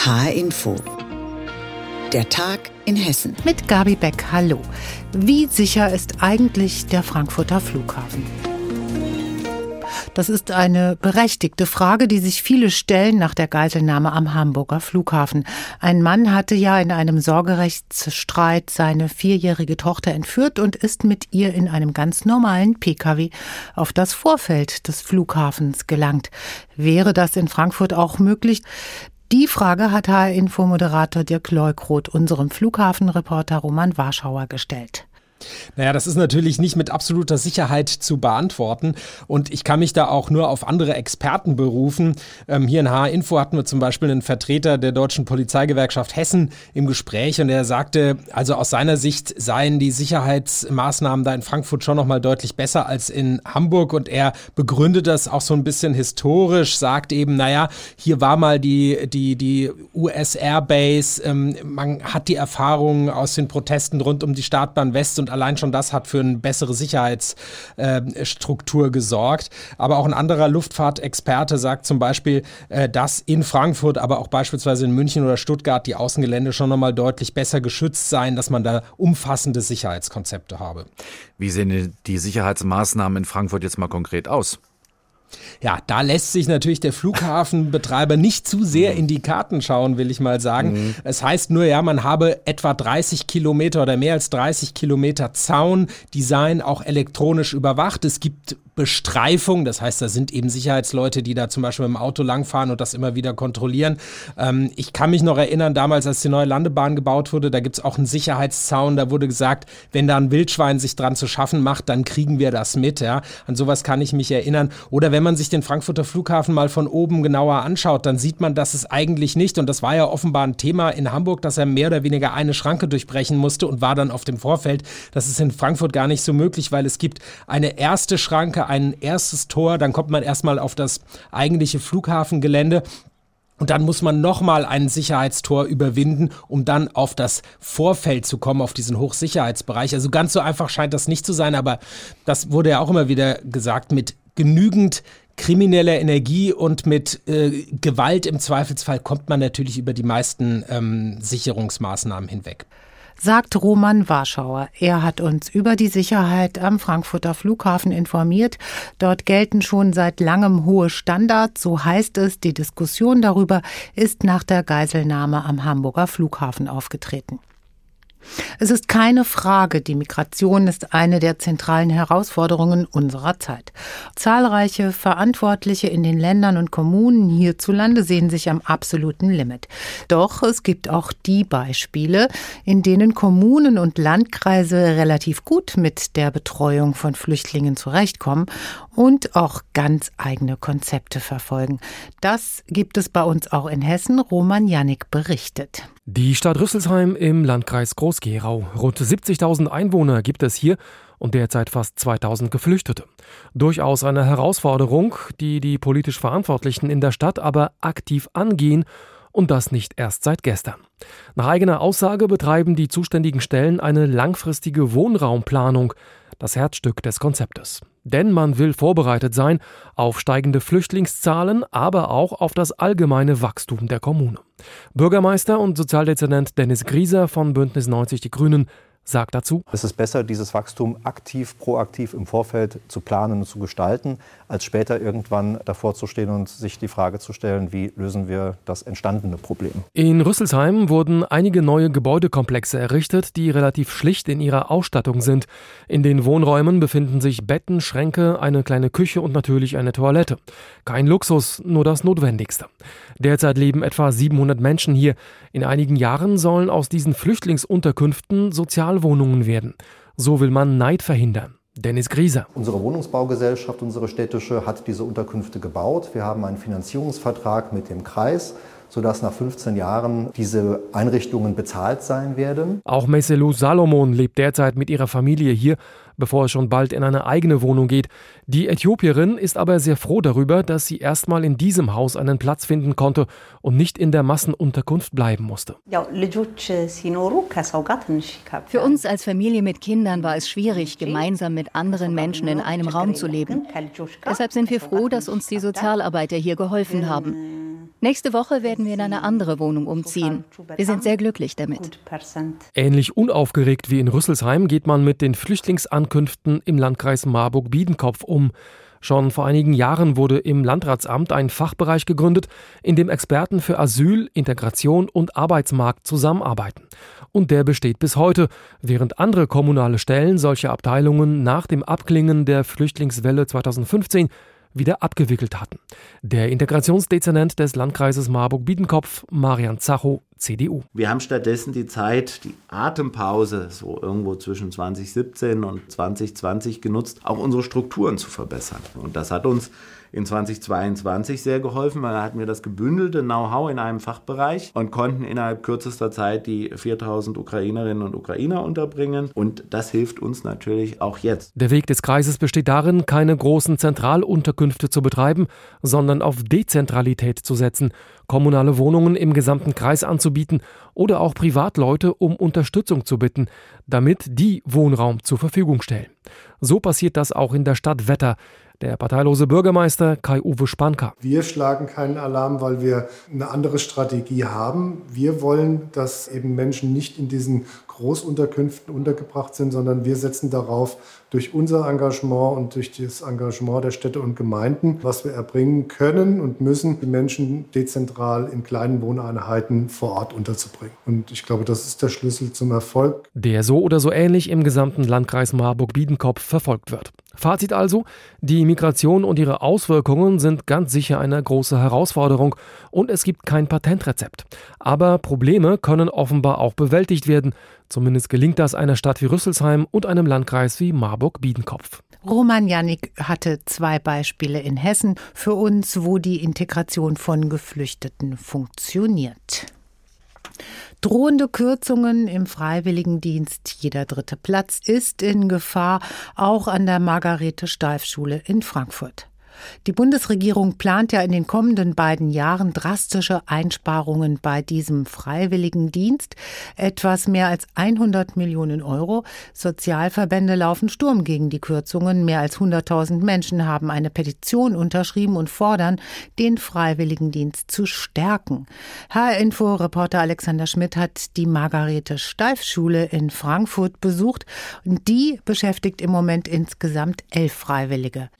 HR Info. Der Tag in Hessen. Mit Gabi Beck, hallo. Wie sicher ist eigentlich der Frankfurter Flughafen? Das ist eine berechtigte Frage, die sich viele stellen nach der Geiselnahme am Hamburger Flughafen. Ein Mann hatte ja in einem Sorgerechtsstreit seine 4-jährige Tochter entführt und ist mit ihr in einem ganz normalen Pkw auf das Vorfeld des Flughafens gelangt. Wäre das in Frankfurt auch möglich? Die Frage hat HR-Info-Moderator Dirk Leukroth unserem Flughafenreporter Roman Warschauer gestellt. Naja, das ist natürlich nicht mit absoluter Sicherheit zu beantworten und ich kann mich da auch nur auf andere Experten berufen. Hier in HR-Info hatten wir zum Beispiel einen Vertreter der Deutschen Polizeigewerkschaft Hessen im Gespräch und er sagte, also aus seiner Sicht seien die Sicherheitsmaßnahmen da in Frankfurt schon nochmal deutlich besser als in Hamburg und er begründet das auch so ein bisschen historisch, sagt eben, naja, hier war mal die US Airbase, man hat die Erfahrungen aus den Protesten rund um die Startbahn West und allein schon das hat für eine bessere Sicherheitsstruktur gesorgt. Aber auch ein anderer Luftfahrtexperte sagt zum Beispiel, dass in Frankfurt, aber auch beispielsweise in München oder Stuttgart die Außengelände schon nochmal deutlich besser geschützt seien, dass man da umfassende Sicherheitskonzepte habe. Wie sehen die Sicherheitsmaßnahmen in Frankfurt jetzt mal konkret aus? Ja, da lässt sich natürlich der Flughafenbetreiber nicht zu sehr in die Karten schauen, will ich mal sagen. Es heißt nur, ja, man habe etwa 30 Kilometer oder mehr als 30 Kilometer Zaun, die seien auch elektronisch überwacht. Es gibt Bestreifung, das heißt, da sind eben Sicherheitsleute, die da zum Beispiel mit dem Auto langfahren und das immer wieder kontrollieren. Ich kann mich noch erinnern, damals, als die neue Landebahn gebaut wurde, da gibt es auch einen Sicherheitszaun, da wurde gesagt, wenn da ein Wildschwein sich dran zu schaffen macht, dann kriegen wir das mit. Ja? An sowas kann ich mich erinnern. Oder wenn man sich den Frankfurter Flughafen mal von oben genauer anschaut, dann sieht man, dass es eigentlich nicht, und das war ja offenbar ein Thema in Hamburg, dass er mehr oder weniger eine Schranke durchbrechen musste und war dann auf dem Vorfeld. Das ist in Frankfurt gar nicht so möglich, weil es gibt eine erste Schranke, ein erstes Tor, dann kommt man erstmal auf das eigentliche Flughafengelände. Und dann muss man nochmal ein Sicherheitstor überwinden, um dann auf das Vorfeld zu kommen, auf diesen Hochsicherheitsbereich. Also ganz so einfach scheint das nicht zu sein, aber das wurde ja auch immer wieder gesagt, mit genügend krimineller Energie und mit Gewalt im Zweifelsfall kommt man natürlich über die meisten Sicherungsmaßnahmen hinweg. Sagt Roman Warschauer. Er hat uns über die Sicherheit am Frankfurter Flughafen informiert. Dort gelten schon seit langem hohe Standards, so heißt es. Die Diskussion darüber ist nach der Geiselnahme am Hamburger Flughafen aufgetreten. Es ist keine Frage, die Migration ist eine der zentralen Herausforderungen unserer Zeit. Zahlreiche Verantwortliche in den Ländern und Kommunen hierzulande sehen sich am absoluten Limit. Doch es gibt auch die Beispiele, in denen Kommunen und Landkreise relativ gut mit der Betreuung von Flüchtlingen zurechtkommen und auch ganz eigene Konzepte verfolgen. Das gibt es bei uns auch in Hessen. Roman Jannik berichtet. Die Stadt Rüsselsheim im Landkreis Groß-Gerau. Rund 70.000 Einwohner gibt es hier und derzeit fast 2.000 Geflüchtete. Durchaus eine Herausforderung, die die politisch Verantwortlichen in der Stadt aber aktiv angehen und das nicht erst seit gestern. Nach eigener Aussage betreiben die zuständigen Stellen eine langfristige Wohnraumplanung, das Herzstück des Konzeptes. Denn man will vorbereitet sein auf steigende Flüchtlingszahlen, aber auch auf das allgemeine Wachstum der Kommune. Bürgermeister und Sozialdezernent Dennis Grieser von Bündnis 90 Die Grünen sagt dazu: Es ist besser, dieses Wachstum aktiv, proaktiv im Vorfeld zu planen und zu gestalten, als später irgendwann davor zu stehen und sich die Frage zu stellen, wie lösen wir das entstandene Problem. In Rüsselsheim wurden einige neue Gebäudekomplexe errichtet, die relativ schlicht in ihrer Ausstattung sind. In den Wohnräumen befinden sich Betten, Schränke, eine kleine Küche und natürlich eine Toilette. Kein Luxus, nur das Notwendigste. Derzeit leben etwa 700 Menschen hier. In einigen Jahren sollen aus diesen Flüchtlingsunterkünften Sozialwohnungen werden. So will man Neid verhindern. Dennis Grieser. Unsere Wohnungsbaugesellschaft, unsere städtische, hat diese Unterkünfte gebaut. Wir haben einen Finanzierungsvertrag mit dem Kreis, sodass nach 15 Jahren diese Einrichtungen bezahlt sein werden. Auch Meselou Salomon lebt derzeit mit ihrer Familie hier, bevor es schon bald in eine eigene Wohnung geht. Die Äthiopierin ist aber sehr froh darüber, dass sie erstmal in diesem Haus einen Platz finden konnte und nicht in der Massenunterkunft bleiben musste. Für uns als Familie mit Kindern war es schwierig, gemeinsam mit anderen Menschen in einem Raum zu leben. Deshalb sind wir froh, dass uns die Sozialarbeiter hier geholfen haben. Nächste Woche werden wir in eine andere Wohnung umziehen. Wir sind sehr glücklich damit. Ähnlich unaufgeregt wie in Rüsselsheim geht man mit den Flüchtlingsankünften im Landkreis Marburg-Biedenkopf um. Schon vor einigen Jahren wurde im Landratsamt ein Fachbereich gegründet, in dem Experten für Asyl, Integration und Arbeitsmarkt zusammenarbeiten. Und der besteht bis heute, während andere kommunale Stellen solche Abteilungen nach dem Abklingen der Flüchtlingswelle 2015 wieder abgewickelt hatten. Der Integrationsdezernent des Landkreises Marburg-Biedenkopf, Marian Zacho, CDU. Wir haben stattdessen die Zeit, die Atempause, so irgendwo zwischen 2017 und 2020 genutzt, auch unsere Strukturen zu verbessern. Und das hat uns in 2022 sehr geholfen, weil da hatten wir das gebündelte Know-how in einem Fachbereich und konnten innerhalb kürzester Zeit die 4.000 Ukrainerinnen und Ukrainer unterbringen. Und das hilft uns natürlich auch jetzt. Der Weg des Kreises besteht darin, keine großen Zentralunterkünfte zu betreiben, sondern auf Dezentralität zu setzen, kommunale Wohnungen im gesamten Kreis anzubieten oder auch Privatleute um Unterstützung zu bitten, damit die Wohnraum zur Verfügung stellen. So passiert das auch in der Stadt Wetter. Der parteilose Bürgermeister Kai-Uwe Spanker. Wir schlagen keinen Alarm, weil wir eine andere Strategie haben. Wir wollen, dass eben Menschen nicht in diesen Großunterkünften untergebracht sind, sondern wir setzen darauf, durch unser Engagement und durch das Engagement der Städte und Gemeinden, was wir erbringen können und müssen, die Menschen dezentral in kleinen Wohneinheiten vor Ort unterzubringen. Und ich glaube, das ist der Schlüssel zum Erfolg. Der so oder so ähnlich im gesamten Landkreis Marburg-Biedenkopf verfolgt wird. Fazit also, die Migration und ihre Auswirkungen sind ganz sicher eine große Herausforderung und es gibt kein Patentrezept. Aber Probleme können offenbar auch bewältigt werden. Zumindest gelingt das einer Stadt wie Rüsselsheim und einem Landkreis wie Marburg-Biedenkopf. Roman Janik hatte 2 Beispiele in Hessen für uns, wo die Integration von Geflüchteten funktioniert. Drohende Kürzungen im Freiwilligendienst, jeder 3. Platz ist in Gefahr, auch an der Margarete-Steiff-Schule in Frankfurt. Die Bundesregierung plant ja in den kommenden beiden Jahren drastische Einsparungen bei diesem Freiwilligendienst. Etwas mehr als 100 Millionen Euro. Sozialverbände laufen Sturm gegen die Kürzungen. Mehr als 100.000 Menschen haben eine Petition unterschrieben und fordern, den Freiwilligendienst zu stärken. HR-Info-Reporter Alexander Schmidt hat die Margarete-Steiff-Schule in Frankfurt besucht. Und die beschäftigt im Moment insgesamt 11 Freiwillige.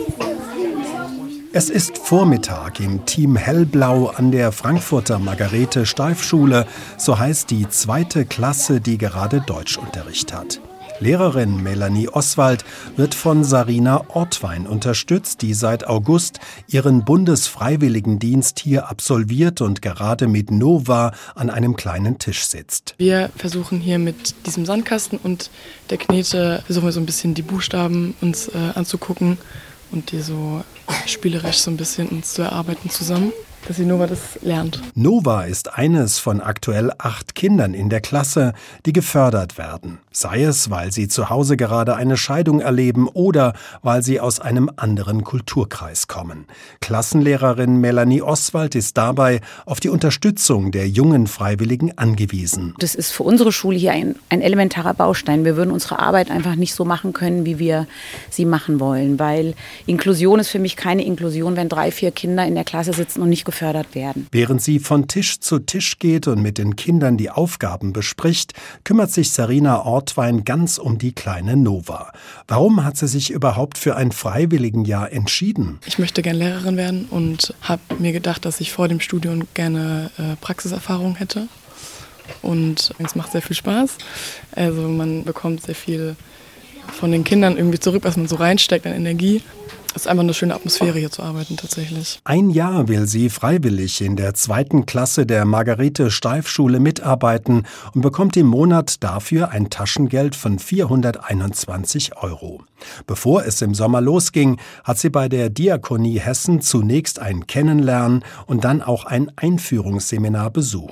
Es ist Vormittag im Team Hellblau an der Frankfurter Margarete-Steiff-Schule, so heißt die 2. Klasse, die gerade Deutschunterricht hat. Lehrerin Melanie Oswald wird von Sarina Ortwein unterstützt, die seit August ihren Bundesfreiwilligendienst hier absolviert und gerade mit Nova an einem kleinen Tisch sitzt. Wir versuchen hier mit diesem Sandkasten und der Knete, versuchen wir so ein bisschen die Buchstaben uns anzugucken und die so spielerisch so ein bisschen uns zu erarbeiten zusammen, dass die Nova das lernt. Nova ist eines von aktuell 8 Kindern in der Klasse, die gefördert werden. Sei es, weil sie zu Hause gerade eine Scheidung erleben oder weil sie aus einem anderen Kulturkreis kommen. Klassenlehrerin Melanie Oswald ist dabei auf die Unterstützung der jungen Freiwilligen angewiesen. Das ist für unsere Schule hier ein elementarer Baustein. Wir würden unsere Arbeit einfach nicht so machen können, wie wir sie machen wollen, weil Inklusion ist für mich keine Inklusion, wenn 3, 4 Kinder in der Klasse sitzen und nicht gefördert werden. Während sie von Tisch zu Tisch geht und mit den Kindern die Aufgaben bespricht, kümmert sich Sarina Ortwein ganz um die kleine Nova. Warum hat sie sich überhaupt für ein Freiwilligenjahr entschieden? Ich möchte gerne Lehrerin werden und habe mir gedacht, dass ich vor dem Studium gerne Praxiserfahrung hätte. Und es macht sehr viel Spaß. Also man bekommt sehr viel von den Kindern irgendwie zurück, was man so reinsteckt an Energie. Es ist einfach eine schöne Atmosphäre, hier zu arbeiten tatsächlich. Ein Jahr will sie freiwillig in der 2. Klasse der Margarete-Steiff-Schule mitarbeiten und bekommt im Monat dafür ein Taschengeld von 421 €. Bevor es im Sommer losging, hat sie bei der Diakonie Hessen zunächst ein Kennenlernen und dann auch ein Einführungsseminar besucht.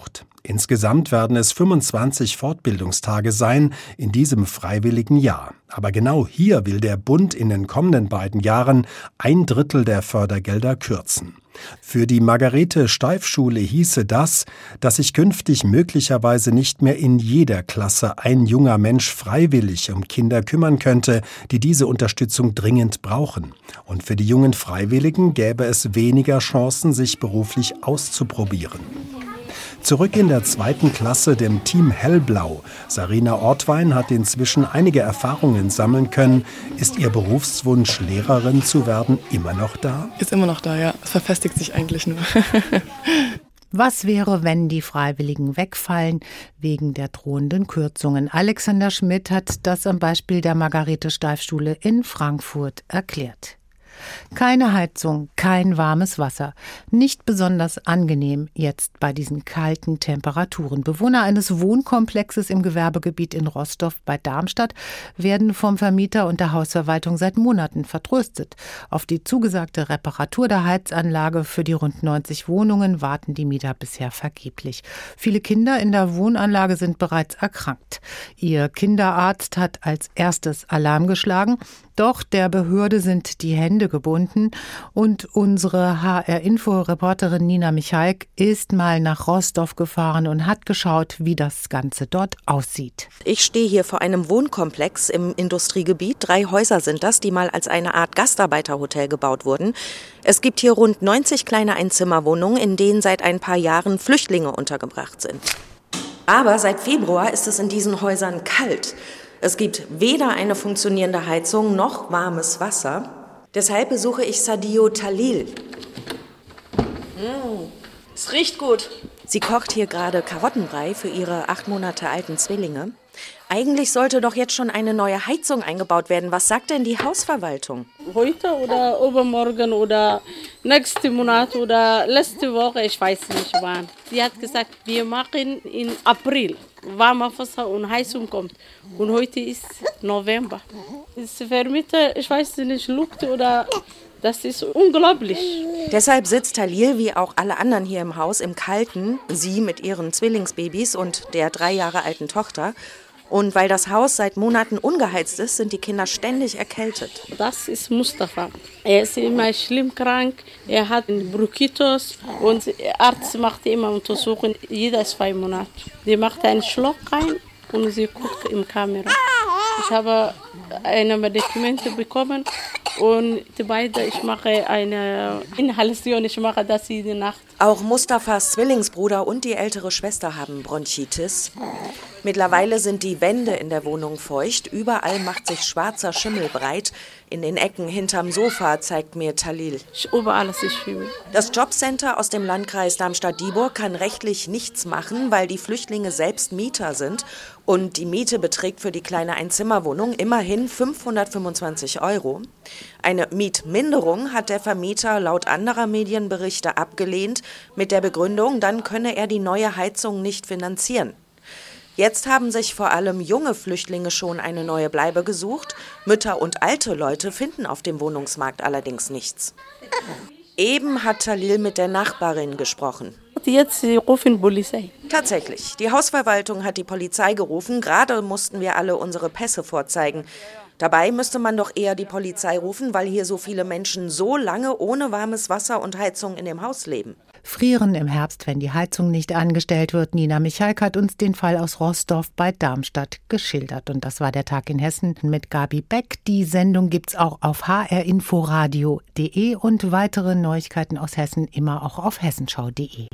Insgesamt werden es 25 Fortbildungstage sein in diesem freiwilligen Jahr. Aber genau hier will der Bund in den kommenden beiden Jahren 1/3 der Fördergelder kürzen. Für die Margarete-Steif-Schule hieße das, dass sich künftig möglicherweise nicht mehr in jeder Klasse ein junger Mensch freiwillig um Kinder kümmern könnte, die diese Unterstützung dringend brauchen. Und für die jungen Freiwilligen gäbe es weniger Chancen, sich beruflich auszuprobieren. Zurück in der 2. Klasse, dem Team Hellblau. Sarina Ortwein hat inzwischen einige Erfahrungen sammeln können. Ist ihr Berufswunsch, Lehrerin zu werden, immer noch da? Ist immer noch da, ja. Es verfestigt sich eigentlich nur. Was wäre, wenn die Freiwilligen wegfallen wegen der drohenden Kürzungen? Alexander Schmidt hat das am Beispiel der Margarete-Steif-Schule in Frankfurt erklärt. Keine Heizung, kein warmes Wasser. Nicht besonders angenehm jetzt bei diesen kalten Temperaturen. Bewohner eines Wohnkomplexes im Gewerbegebiet in Rostow bei Darmstadt werden vom Vermieter und der Hausverwaltung seit Monaten vertröstet. Auf die zugesagte Reparatur der Heizanlage für die rund 90 Wohnungen warten die Mieter bisher vergeblich. Viele Kinder in der Wohnanlage sind bereits erkrankt. Ihr Kinderarzt hat als erstes Alarm geschlagen. Doch der Behörde sind die Hände gebunden und unsere HR-Info-Reporterin Nina Michalk ist mal nach Rostow gefahren und hat geschaut, wie das Ganze dort aussieht. Ich stehe hier vor einem Wohnkomplex im Industriegebiet. 3 Häuser sind das, die mal als eine Art Gastarbeiterhotel gebaut wurden. Es gibt hier rund 90 kleine Einzimmerwohnungen, in denen seit ein paar Jahren Flüchtlinge untergebracht sind. Aber seit Februar ist es in diesen Häusern kalt. Es gibt weder eine funktionierende Heizung noch warmes Wasser. Deshalb besuche ich Sadio Talil. Es riecht gut. Sie kocht hier gerade Karottenbrei für ihre 8 Monate alten Zwillinge. Eigentlich sollte doch jetzt schon eine neue Heizung eingebaut werden. Was sagt denn die Hausverwaltung? Heute oder übermorgen oder nächsten Monat oder letzte Woche, ich weiß nicht wann. Sie hat gesagt, wir machen in April. Warmes Wasser und Heizung kommt. Und heute ist November. Das Vermieter, ich weiß nicht, lugt oder... Das ist unglaublich. Deshalb sitzt Talil wie auch alle anderen hier im Haus im Kalten, sie mit ihren Zwillingsbabys und der 3 Jahre alten Tochter. Und weil das Haus seit Monaten ungeheizt ist, sind die Kinder ständig erkältet. Das ist Mustafa. Er ist immer schlimm krank, er hat Bronchitis und der Arzt macht immer Untersuchungen, jede 2 Monate. Sie macht einen Schluck rein und sie guckt in die Kamera. Ich habe eine Medikamente bekommen und beide, ich mache eine Inhalation, ich mache das jede Nacht. Auch Mustafas Zwillingsbruder und die ältere Schwester haben Bronchitis. Mittlerweile sind die Wände in der Wohnung feucht. Überall macht sich schwarzer Schimmel breit. In den Ecken hinterm Sofa zeigt mir Talil. Überall ist Schimmel. Das Jobcenter aus dem Landkreis Darmstadt-Dieburg kann rechtlich nichts machen, weil die Flüchtlinge selbst Mieter sind. Und die Miete beträgt für die kleine Einzimmerwohnung immerhin 525 €. Eine Mietminderung hat der Vermieter laut anderer Medienberichte abgelehnt, mit der Begründung, dann könne er die neue Heizung nicht finanzieren. Jetzt haben sich vor allem junge Flüchtlinge schon eine neue Bleibe gesucht. Mütter und alte Leute finden auf dem Wohnungsmarkt allerdings nichts. Eben hat Talil mit der Nachbarin gesprochen. Jetzt rufen Polizei. Tatsächlich, die Hausverwaltung hat die Polizei gerufen. Gerade mussten wir alle unsere Pässe vorzeigen. Dabei müsste man doch eher die Polizei rufen, weil hier so viele Menschen so lange ohne warmes Wasser und Heizung in dem Haus leben. Frieren im Herbst, wenn die Heizung nicht angestellt wird. Nina Michalk hat uns den Fall aus Rostow bei Darmstadt geschildert. Und das war der Tag in Hessen mit Gabi Beck. Die Sendung gibt's auch auf hrinforadio.de und weitere Neuigkeiten aus Hessen immer auch auf hessenschau.de.